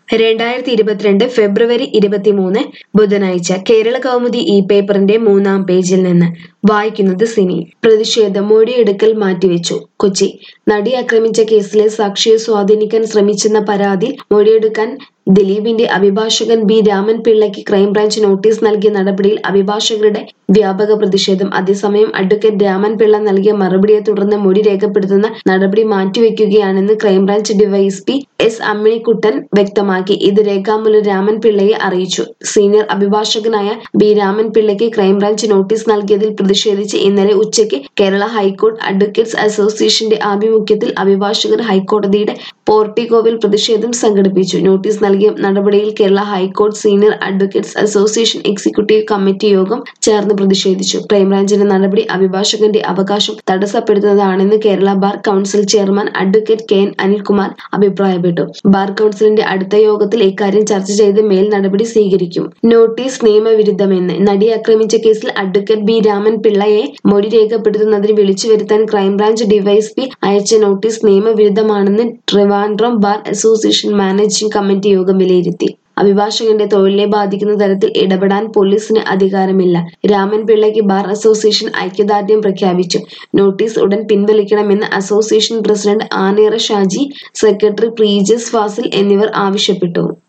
2022 ഫെബ്രുവരി 23 ബുധനാഴ്ച കേരള കൗമുദി ഈ പേപ്പറിന്റെ 3-ാം പേജിൽ നിന്ന് വായിക്കുന്നത് സിനി. പ്രതിഷേധം മൊഴിയെടുക്കൽ മാറ്റിവെച്ചു. കൊച്ചി. നടി ആക്രമിച്ച കേസിലെ സാക്ഷിയെ സ്വാധീനിക്കാൻ ശ്രമിച്ചെന്ന പരാതിയിൽ മൊഴിയെടുക്കാൻ ദിലീപിന്റെ അഭിഭാഷകൻ ബി രാമൻ പിള്ളയ്ക്ക് ക്രൈംബ്രാഞ്ച് നോട്ടീസ് നൽകിയ നടപടിയിൽ അഭിഭാഷകരുടെ വ്യാപക പ്രതിഷേധം. അതേസമയം അഡ്വക്കേറ്റ് രാമൻ പിള്ള നൽകിയ മറുപടിയെ തുടർന്ന് മൊഴി രേഖപ്പെടുത്തുന്ന നടപടി മാറ്റിവെക്കുകയാണെന്ന് ക്രൈംബ്രാഞ്ച് ഡിവൈഎസ്പി എസ് അമ്മിണിക്കുട്ടൻ വ്യക്തമാക്കി. ഇത് രേഖാമൂലം രാമൻ പിള്ളയെ അറിയിച്ചു. സീനിയർ അഭിഭാഷകനായ ബി രാമൻ പിള്ളയ്ക്ക് ക്രൈംബ്രാഞ്ച് നോട്ടീസ് നൽകിയതിൽ പ്രതിഷേധിച്ച് ഇന്നലെ ഉച്ചയ്ക്ക് കേരള ഹൈക്കോർട്ട് അഡ്വക്കേറ്റ്സ് അസോസിയേഷന്റെ ആഭിമുഖ്യത്തിൽ അഭിഭാഷകർ ഹൈക്കോടതിയുടെ പോർട്ടിക്കോവിൽ പ്രതിഷേധം സംഘടിപ്പിച്ചു. നോട്ടീസ് നൽകിയ നടപടിയിൽ കേരള ഹൈക്കോടതി senior advocates association executive committee യോഗം ചേർന്ന് പ്രതിഷേധിച്ചു. ക്രൈംബ്രാഞ്ചിന്റെ നടപടി അഭിഭാഷകന്റെ അവകാശം തടസ്സപ്പെടുത്തുന്നതാണെന്ന് Kerala bar council chairman advocate K N Anilkumar അഭിപ്രായപ്പെട്ടു. ബാർ കൗൺസിലിന്റെ അടുത്ത യോഗത്തിൽ ഇക്കാര്യം ചർച്ച ചെയ്ത് മേൽ നടപടി സ്വീകരിക്കും. നോട്ടീസ് നിയമവിരുദ്ധമെന്ന്. നടിയെ ആക്രമിച്ച കേസിൽ അഡ്വക്കേറ്റ് ബി രാമൻ പിള്ളയെ മൊഴി രേഖപ്പെടുത്തുന്നതിന് വിളിച്ചുവരുത്താൻ ക്രൈംബ്രാഞ്ച് ഡിവൈഎസ്പി അയച്ച നോട്ടീസ് നിയമവിരുദ്ധമാണെന്ന് Trivandrum bar association managing committee യോഗം വിലയിരുത്തി. അഭിഭാഷകന്റെ തൊഴിലിനെ ബാധിക്കുന്ന തരത്തിൽ ഇടപെടാൻ പോലീസിന് അധികാരമില്ല. രാമൻ പിള്ളയ്ക്ക് ബാർ അസോസിയേഷൻ ഐക്യദാർഢ്യം പ്രഖ്യാപിച്ചു. നോട്ടീസ് ഉടൻ പിൻവലിക്കണമെന്ന് അസോസിയേഷൻ പ്രസിഡന്റ് ആനേറ ഷാജി, സെക്രട്ടറി പ്രീജസ് ഫാസിൽ എന്നിവർ ആവശ്യപ്പെട്ടു.